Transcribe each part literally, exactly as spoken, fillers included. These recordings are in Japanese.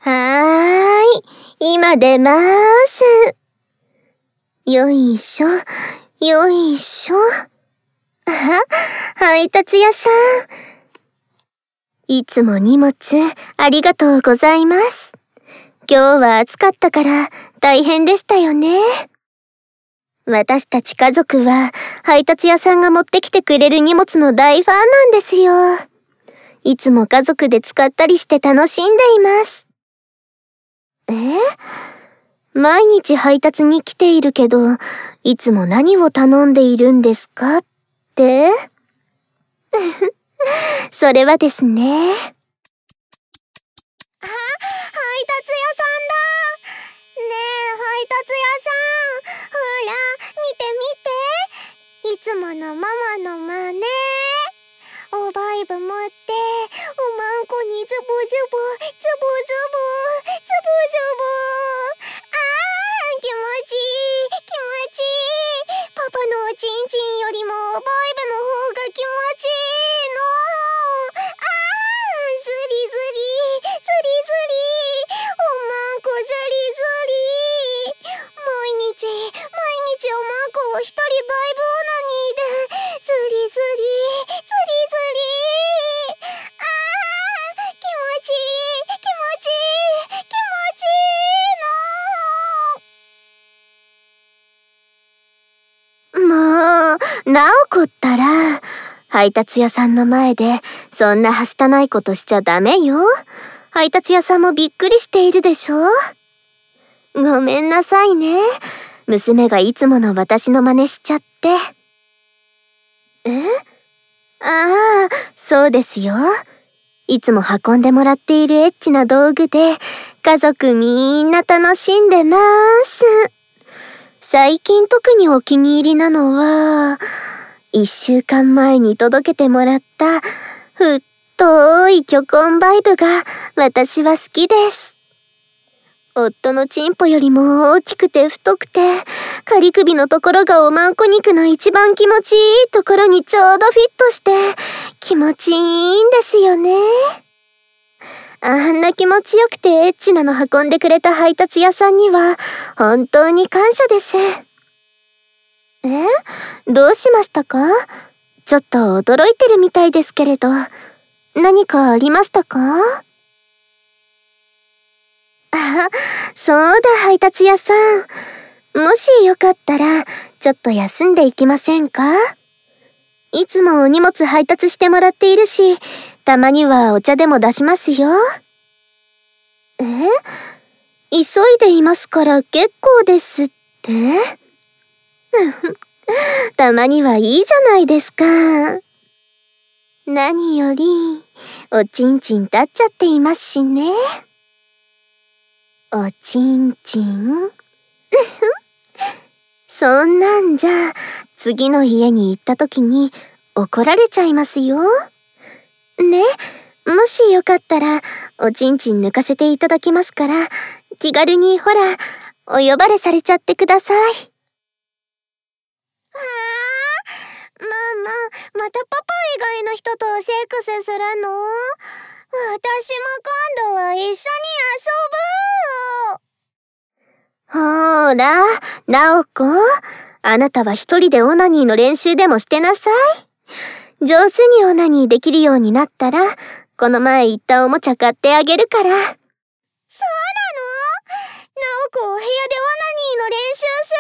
はーい、今出まーす。よいしょ、よいしょ。あ、配達屋さん。いつも荷物ありがとうございます。今日は暑かったから大変でしたよね。私たち家族は配達屋さんが持ってきてくれる荷物の大ファンなんですよ。いつも家族で使ったりして楽しんでいます。え？毎日配達に来ているけど、いつも何を頼んでいるんですかってそれはですね。あ、配達屋さんだ。ねえ、配達屋さん。ほら、見て見て。いつものママの真似。おバイブ持って、おまんこにズボズボ、ズボズボ、ズボズボ。あー、気持ちいい、気持ちいい。パパのおちんちんよりもおバイブの方が気持ちいいの。あー、ズリズリ、ズリズリ。おまんこズリズリ。毎日、毎日おまんこを一人バイブオナニーで、ズリズリ、ズリズリ。あー、気持ちいい、気持ちいい、気持ちいいの。もう、ナオコったら、配達屋さんの前でそんなはしたないことしちゃダメよ。配達屋さんもびっくりしているでしょ。ごめんなさいね。娘がいつもの私の真似しちゃって。え？ああ、そうですよ。いつも運んでもらっているエッチな道具で家族みんな楽しんでます。最近特にお気に入りなのは、一週間前に届けてもらった太い巨根バイブが私は好きです。夫のチンポよりも大きくて太くて、仮首のところがおまんこ肉の一番気持ちいいところにちょうどフィットして気持ちいいんですよね。あんな気持ちよくてエッチなの運んでくれた配達屋さんには本当に感謝です。え？どうしましたか？ちょっと驚いてるみたいですけれど、何かありましたか？あ、そうだ配達屋さん。もしよかったら、ちょっと休んでいきませんか？いつもお荷物配達してもらっているし、たまにはお茶でも出しますよ。え？急いでいますから結構ですって？たまにはいいじゃないですか。何より、おちんちん立っちゃっていますしね。おちんちんそんなんじゃ、次の家に行った時に怒られちゃいますよ。ね、もしよかったら、おちんちん抜かせていただきますから、気軽にほら、お呼ばれされちゃってください。はあ、ママ、またパパ以外の人とセックスするの？私も今度は一緒に遊ぼう。ほーら、ナオコ、あなたは一人でオナニーの練習でもしてなさい。上手にオナニーできるようになったら、この前言ったおもちゃ買ってあげるから。そうなの？ナオコ、お部屋でオナニーの練習す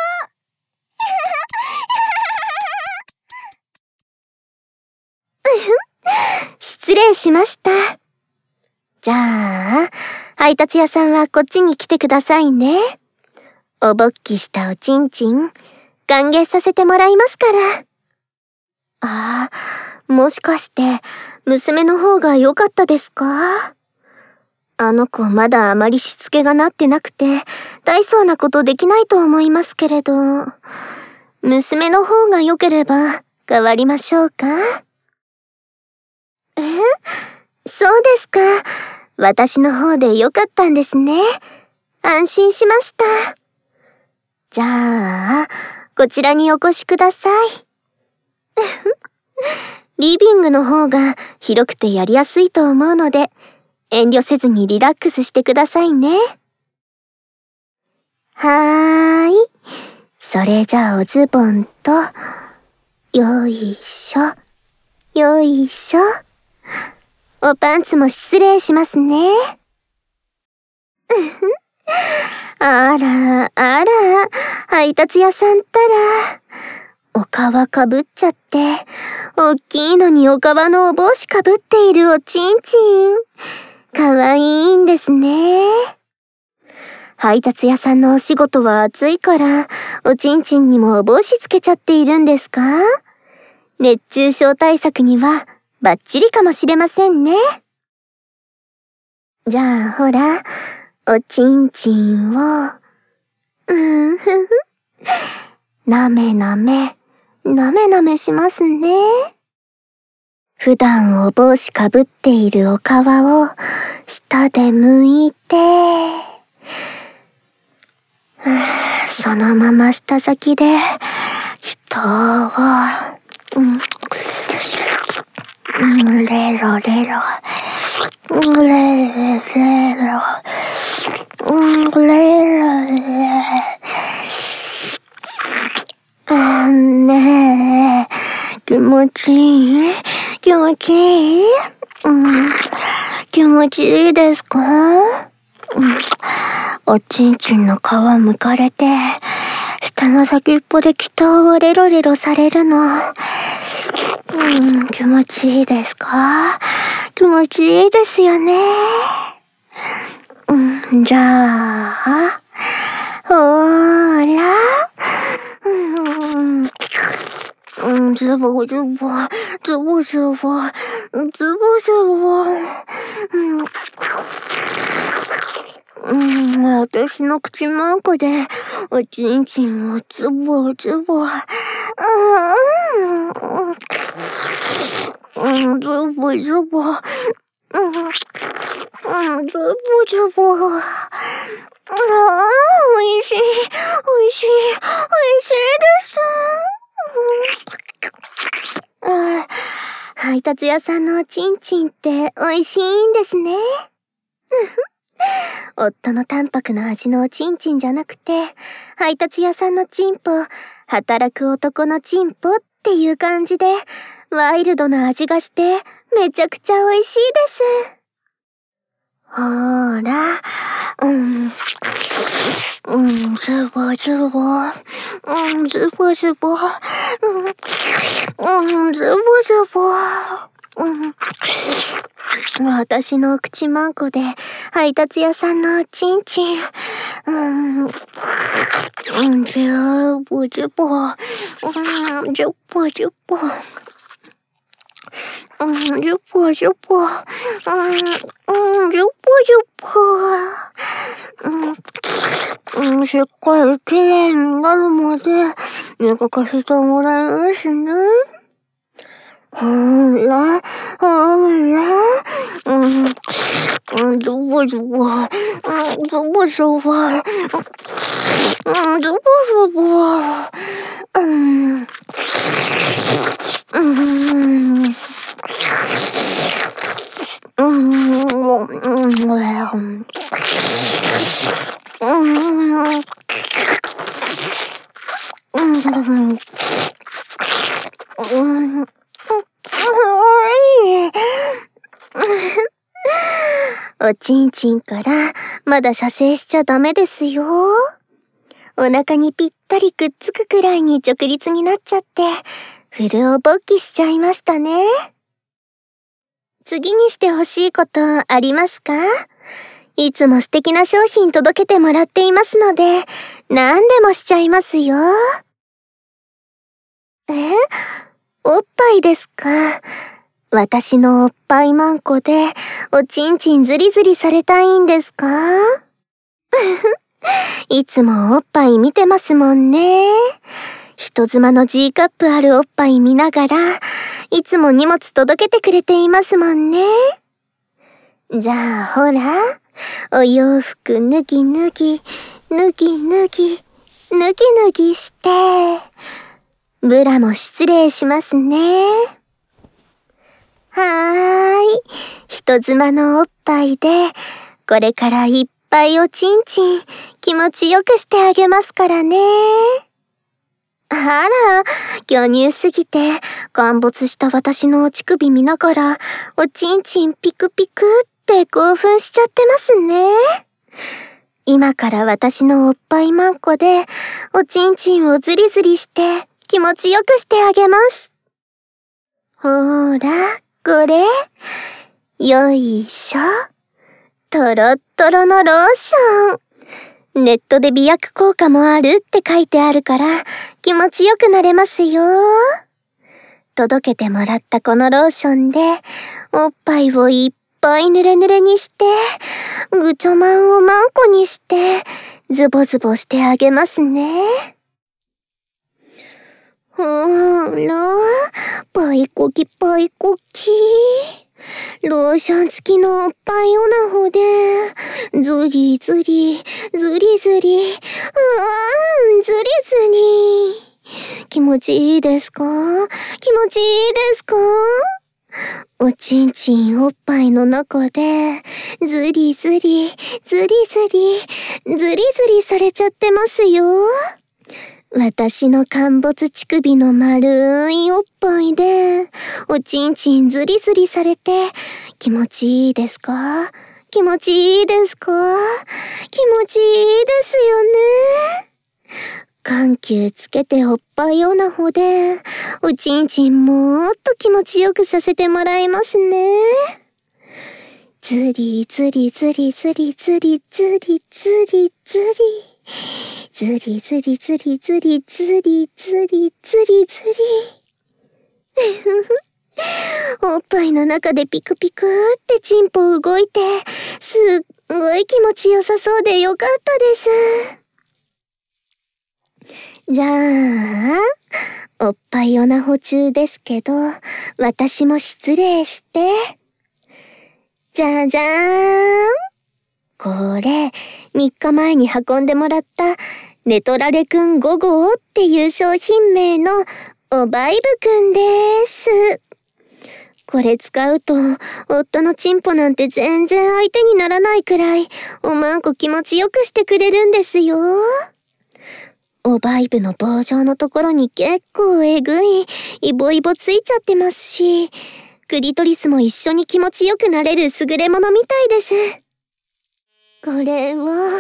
る。失礼しました。じゃあ、配達屋さんはこっちに来てくださいね。おぼっきしたおちんちん、歓迎させてもらいますから。ああ、もしかして、娘の方が良かったですか？あの子まだあまりしつけがなってなくて、大層なことできないと思いますけれど、娘の方が良ければ変わりましょうか？え？そうですか。私の方で良かったんですね。安心しました。じゃあ、こちらにお越しください。リビングの方が広くてやりやすいと思うので、 遠慮せずにリラックスしてくださいね。はーい。それじゃあおズボンと、よいしょ、よいしょ。おパンツも失礼しますね。あら、あら、配達屋さんったら、お皮かぶっちゃって、おっきいのにお皮のお帽子かぶっているおちんちん。かわいいんですね。配達屋さんのお仕事は暑いから、おちんちんにもお帽子つけちゃっているんですか？熱中症対策にはバッチリかもしれませんね。じゃあほら、おちんちんを、うんふふ、なめなめ、なめなめしますね。普段お帽子かぶっているお皮を舌で剥いて、そのまま舌先で人を、うん、レロレロ、レレロ、レロレロ、ねえ、気持ちいい？気持ちいい？うん、気持ちいいですか？うん、おちんちんの皮むかれて、舌の先っぽで北をレロレロされるの。うん、気持ちいいですか？気持ちいいですよね。うん、じゃあ、ほーら、うんうん、ズボズボ、ズボズボ、ズボズボ。うん、私の口マークで、おちんちんをズボズボ。うん、ズボズボ。うん、うん、ズボズボ。ああ、おいしい、おいしい、おいしいです。ああ、配達屋さんのおちんちんって美味しいんですね。夫の淡白な味のおちんちんじゃなくて、配達屋さんのチンポ、働く男のチンポっていう感じで、ワイルドな味がして、めちゃくちゃ美味しいです。ほーら、うん、うん、ズボズボ、うん、ズボズボ、うん、うん、ズボズボ、うん。私の口マンコで配達屋さんのおちんちん、うん、うん、ズボズボ、うん、ズボズボ。うん、ジュポジュポ。うん、うん、ジュポジュポ。うん、うん、しっかりきれいになるまで寝かかせてもらいますね。ほら、ほら。うん、うん、ジュポジュポ。うん、ジュポジュポ。うん、ジュポジュポ。うん、うん。うん、うん、うん、おちんちんからまだ射精しちゃダメですよ。お腹にぴったりくっつくくらいに直立になっちゃって、フルお勃起しちゃいましたね。次にしてほしいことありますか？いつも素敵な商品届けてもらっていますので、何でもしちゃいますよ。え？おっぱいですか？私のおっぱいマンコでおちんちんズリズリされたいんですか？いつもおっぱい見てますもんね。人妻の G カップあるおっぱい見ながら、いつも荷物届けてくれていますもんね。じゃあほら、お洋服脱ぎ脱ぎ、脱ぎ脱ぎ、脱ぎ脱ぎして、ブラも失礼しますね。はーい。一人妻のおっぱいで、これからいっぱいおちんちん気持ちよくしてあげますからね。あら、巨乳すぎて陥没した私のお乳首見ながらおちんちんピクピクって興奮しちゃってますね。今から私のおっぱいまんこでおちんちんをズリズリして気持ちよくしてあげます。ほーら、これ。よいしょ。トロットロのローション。ネットで美薬効果もあるって書いてあるから気持ちよくなれますよ。届けてもらったこのローションでおっぱいをいっぱいぬれぬれにしてぐちょまんをまんこにしてズボズボしてあげますね。ほーら、パイコキパイコキ。ローション付きのおっぱいオナホで、ズリズリ、ズリズリ、うーん、ズリズリ。気持ちいいですか？気持ちいいですか？おちんちんおっぱいの中で、ズリズリ、ズリズリ、ズリズリされちゃってますよ。私の陥没乳首の丸いおっぱいで、おちんちんズリズリされて、気持ちいいですか？気持ちいいですか？気持ちいいですよね。緩急つけておっぱいオナホで、おちんちんもっと気持ちよくさせてもらいますね。ズリズリズリズリズリズリズリズリ。ズリズリズリズリズリズリズリズリ。おっぱいの中でピクピクってチンポ動いて、すっごい気持ちよさそうでよかったです。じゃあ、おっぱいオナホ中ですけど、私も失礼して。じゃじゃーん。これ、みっかまえに運んでもらったネトラレくんご号っていう商品名のおバイブくんです。これ使うと、夫のチンポなんて全然相手にならないくらい、おまんこ気持ちよくしてくれるんですよ。おバイブの棒状のところに結構えぐい、イボイボついちゃってますし、クリトリスも一緒に気持ちよくなれる優れものみたいです。これを、ああ、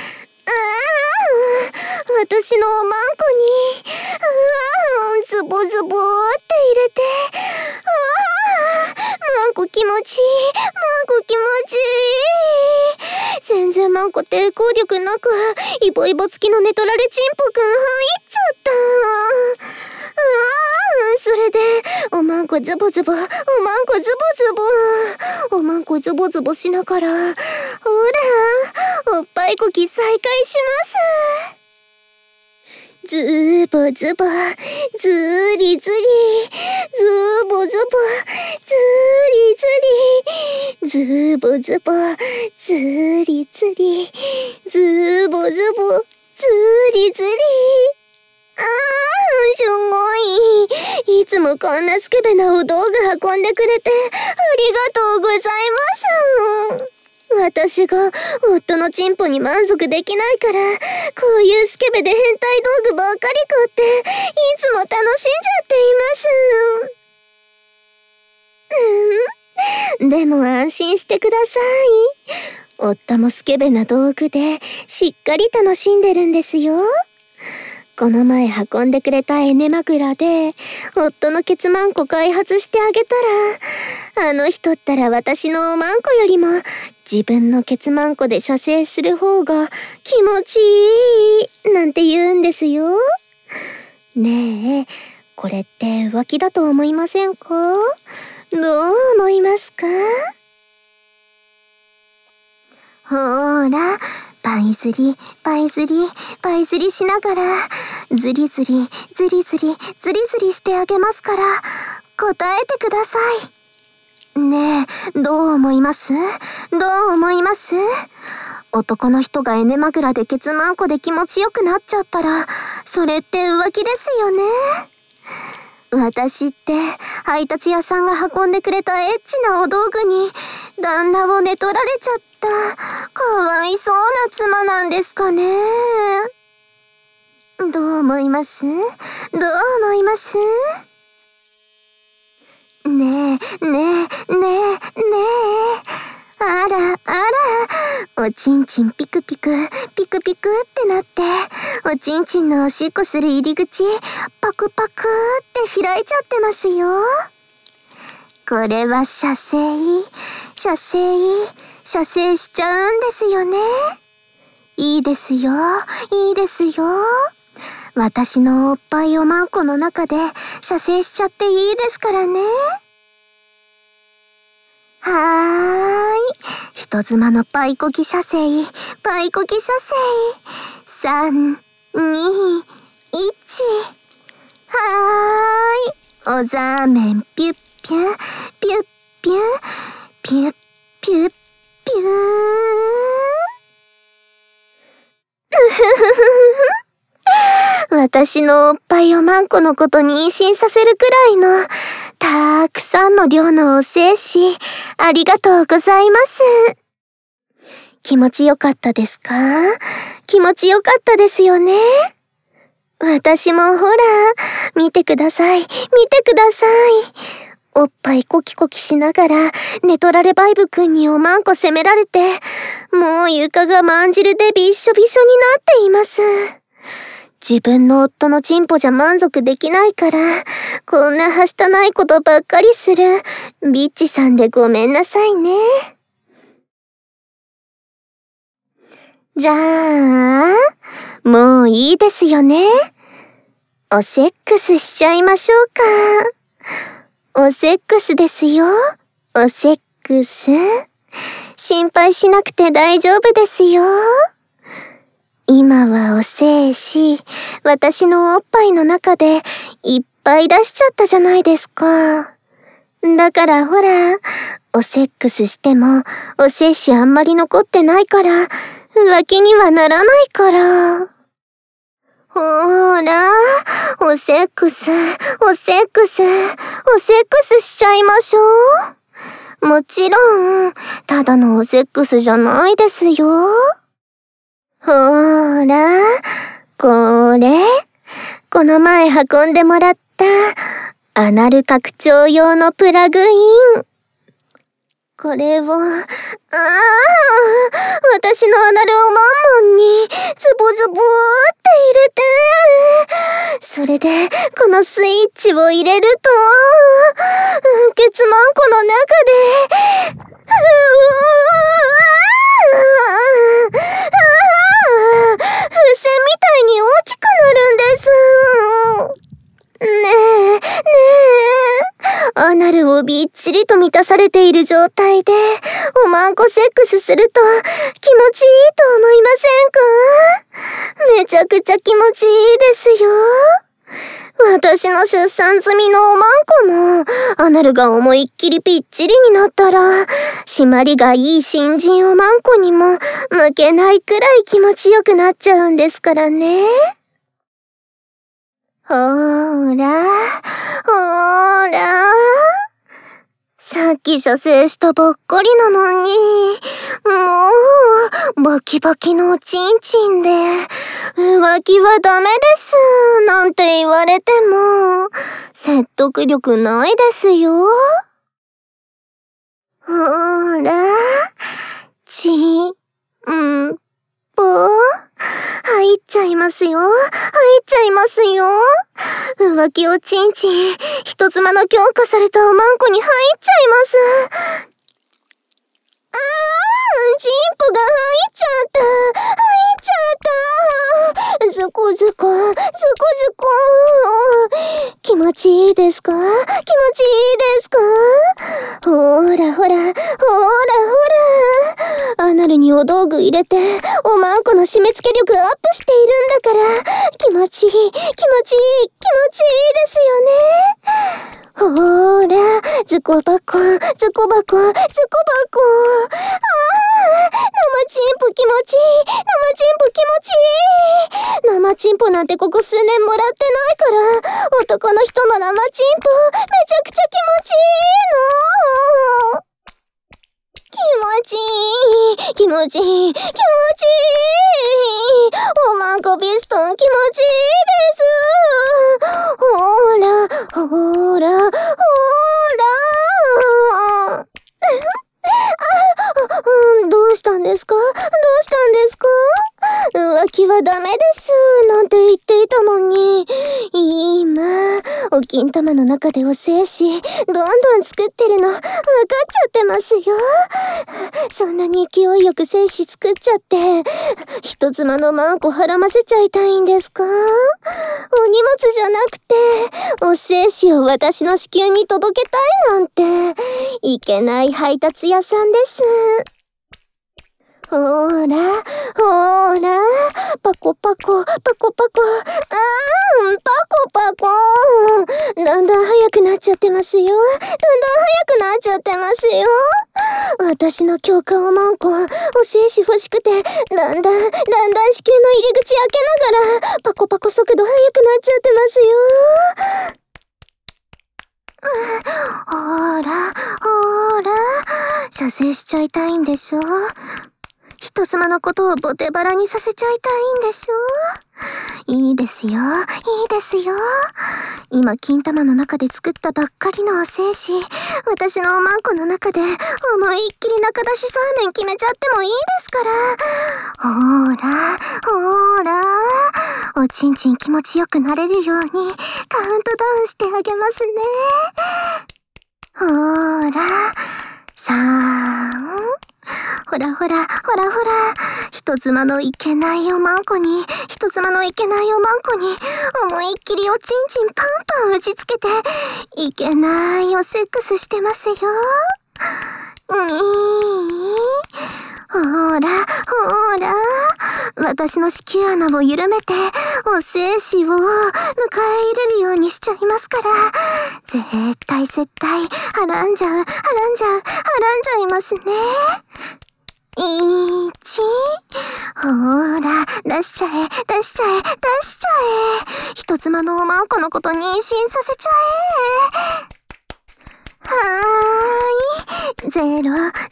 私のおまんこに、ああ、ズボズボって入れて、ああ、まんこ気持ちいい、まんこ気持ちいい。全然まんこ抵抗力なく、イボイボ付きのネトラレチンポくん入っちゃった。ああ、それで、おまんこズボズボ、おまんこズボズボ、おまんこズボズボしながら、ほら、おっぱいこき再開します。ズボズボ、ズリズリ、ズボズボ、ズリズリ、ズボズボ、ズリズリ、ズボズボ、ズリズリ。あー、すごい。いつもこんなスケベなお道具運んでくれて、ありがとうございます。私が夫のチンポに満足できないから、こういうスケベで変態道具ばっかり買って、いつも楽しんじゃっています。うん。でも安心してください。夫もスケベな道具でしっかり楽しんでるんですよ。この前運んでくれたエネマグラで、夫のケツマンコ開発してあげたら、あの人ったら私のおまんこよりも、自分のケツマンコで射精する方が気持ちいい、なんて言うんですよ。ねえ、これって浮気だと思いませんか？どう思いますか？ほーら、パイズリ、パイズリ、パイズリしながら、ズリズリ、ズリズリ、ズリズリしてあげますから、答えてください。ねえ、どう思います？どう思います？男の人がエネマグラでケツマンコで気持ちよくなっちゃったら、それって浮気ですよね。私って配達屋さんが運んでくれたエッチなお道具に大旦那を寝取られちゃった。かわいそうな妻なんですかね。どう思います？どう思います？ねえ、ねえ、ねえ、ねえ。あら、あら。おちんちんピクピク、ピクピクってなって、おちんちんのおしっこする入り口、パクパクって開いちゃってますよ。これは射精、射精、射精しちゃうんですよね。いいですよ、いいですよ。私のおっぱいおまんこの中で射精しちゃっていいですからね。はーい。人妻のパイコキ射精、パイコキ射精。さん、に、いち。はーい。おざーめんピュッピュ、ピュッピュ、ピュッピュッピュー。私のおっぱいおまんこのこと妊娠させるくらいのたくさんの量のお精子ありがとうございます。気持ちよかったですか？気持ちよかったですよね。私もほら見てください、見てください。おっぱいコキコキしながら寝取られバイブくんにおまんこ責められて、もう床がまんじるでびっしょびしょになっています。自分の夫のチンポじゃ満足できないから、こんなはしたないことばっかりするビッチさんでごめんなさいね。じゃあ、もういいですよね。おセックスしちゃいましょうか。おセックスですよ。おセックス。心配しなくて大丈夫ですよ。今はお精子、私のおっぱいの中でいっぱい出しちゃったじゃないですか。だからほら、おセックスしてもお精子あんまり残ってないから、浮気にはならないから。ほーら、おセックス、おセックス、おセックスしちゃいましょう。もちろん、ただのおセックスじゃないですよ。ほーら、これ、この前運んでもらったアナル拡張用のプラグイン。これを、ああ、私のアナルをマンモンにズボズボーって入れて、それでこのスイッチを入れると、ケツマンコの中で、うわ風船みたいに大きくなるんです。ねえ、ねえ。アナルをびっちりと満たされている状態で、おまんこセックスすると気持ちいいと思いませんか？めちゃくちゃ気持ちいいですよ。私の出産済みのおまんこも、アナルが思いっきりぴっちりになったら、締まりがいい新人おまんこにも負けないくらい気持ちよくなっちゃうんですからね。ほーら、ほーら。さっき射精したばっかりなのに、もう、バキバキのおちんちんで、浮気はダメです、なんて言われても、説得力ないですよ。ほーら、ちん、んぽ、入っちゃいますよ。入っちゃいますよ。浮気おちんちん、人妻の強化されたおまんこに入っちゃいます。あー、チンポが入っちゃった。入っちゃった。ズコズコ、ズコズコ。気持ちいいですか？気持ちいいですか？ほーらほら、ほーらほら。アナルにお道具入れて、おまんこの締め付け力アップしているんだから、気持ちいい、気持ちいい、気持ちいいですよね。ほーら、ズコ箱、ズコ箱、ズコ箱。あー、生チンポ気持ちいい、生チンポ気持ちいい。生チンポなんてここ数年もらってないから、男の人の生チンポ、めちゃくちゃ気持ちいいの。気持ちいい、気持ちいい、気持ちいい。おまんこピストン気持ちいいです。ほら、ほら、ほら。あ、どうしたんですか？どうしたんですか？浮気はダメですなんて言っていたのに、今お金玉の中でお精子どんどん作ってるの分かっちゃってますよ。そんなに勢いよく精子作っちゃって人妻のマンコはらませちゃいたいんですか？お荷物じゃなくてお精子を私の子宮に届けたいなんていけない配達屋さんです。ほーら、ほーら、パコパコ、パコパコ、あーん、パコパコ。だんだん速くなっちゃってますよ。だんだん速くなっちゃってますよ。私の強化おまんこ、お精子欲しくて、だんだん、だんだん子宮の入り口開けながら、パコパコ速度速くなっちゃってますよ。ほーら、ほーら、射精しちゃいたいんでしょ？人妻のことをボテバラにさせちゃいたいんでしょ？いいですよ、いいですよ。今金玉の中で作ったばっかりのお精子、私のおまんこの中で思いっきり中出しサーメン決めちゃってもいいですから。ほーら、ほーら、おちんちん気持ちよくなれるようにカウントダウンしてあげますね。ほーら、さん、ほらほら、ほらほら、人妻のいけないおまんこに、人妻のいけないおまんこに、思いっきりおちんちんパンパン打ちつけて、いけないおセックスしてますよ。にー、ほら、ほら、私の子宮穴を緩めて、お精子を迎え入れるようにしちゃいますから、絶対絶対、はらんじゃう、はらんじゃう、はらんじゃいますね。いち、ほーら、出しちゃえ、出しちゃえ、出しちゃえ。人妻のおまんこのこと妊娠させちゃえ。はーい、ゼロ、ゼロ、ゼロ。あ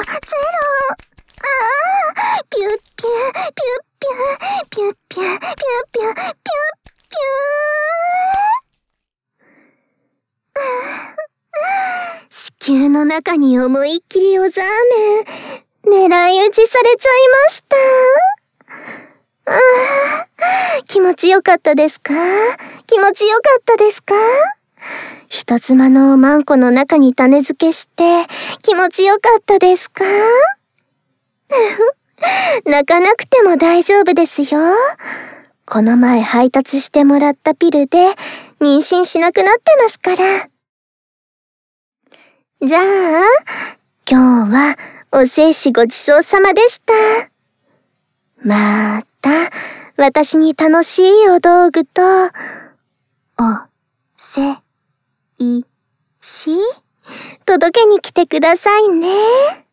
ー、ピュッピュ、ピュッピュ、ピュッピュ、ピュッピュ、ピュッピュ、ピュッ。子宮の中に思いっきりおザーメン。狙い撃ちされちゃいました。あー、気持ちよかったですか？気持ちよかったですか？人妻のおまんこの中に種付けして気持ちよかったですか？泣かなくても大丈夫ですよ。この前配達してもらったピルで妊娠しなくなってますから。じゃあ、今日はお精子ごちそうさまでした。また、私に楽しいお道具と、お、せ、い、し、届けに来てくださいね。